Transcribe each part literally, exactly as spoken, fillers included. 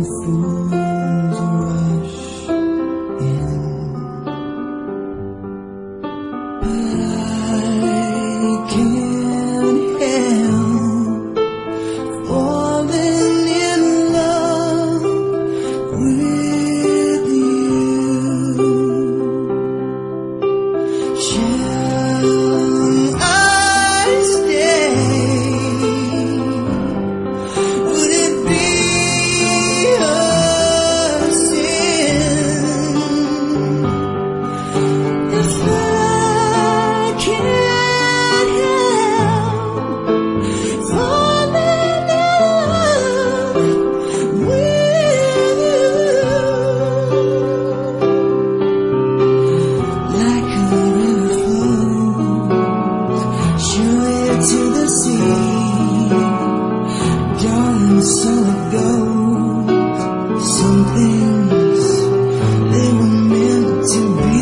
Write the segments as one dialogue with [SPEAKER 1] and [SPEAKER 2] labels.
[SPEAKER 1] fools rush in, but I can't help falling in love with you. Shall I stay? Would it be a sin if I can't help falling in love with you? Like a river flows surely to the sea, darling, so it goes. Some things, they were meant to be.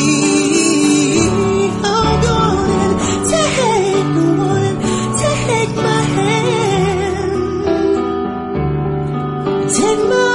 [SPEAKER 1] Oh, go on and take, go on and take my hand, take my